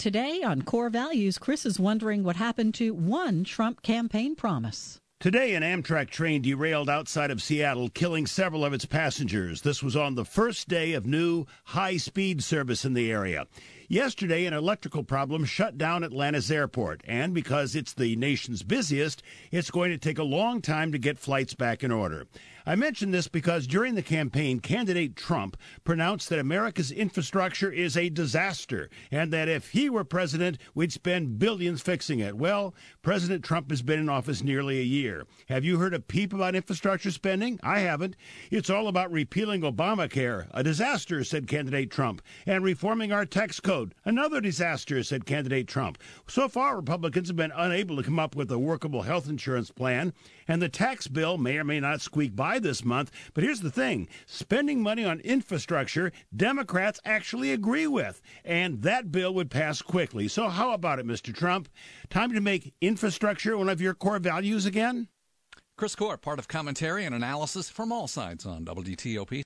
Today on Core Values, Chris is wondering what happened to one Trump campaign promise. Today, an Amtrak train derailed outside of Seattle, killing several of its passengers. This was on the first day of new high-speed service in the area. Yesterday, an electrical problem shut down Atlanta's airport, and because it's the nation's busiest, it's going to take a long time to get flights back in order. I mention this because during the campaign, candidate Trump pronounced that America's infrastructure is a disaster and that if he were president, we'd spend billions fixing it. Well, President Trump has been in office nearly a year. Have you heard a peep about infrastructure spending? I haven't. It's all about repealing Obamacare. A disaster, said candidate Trump, and reforming our tax code. Another disaster, said candidate Trump. So far, Republicans have been unable to come up with a workable health insurance plan, and the tax bill may or may not squeak by this month. But here's the thing. Spending money on infrastructure, Democrats actually agree with, and that bill would pass quickly. So how about it, Mr. Trump? Time to make infrastructure one of your core values again? Chris Core, part of commentary and analysis from all sides on WTOP.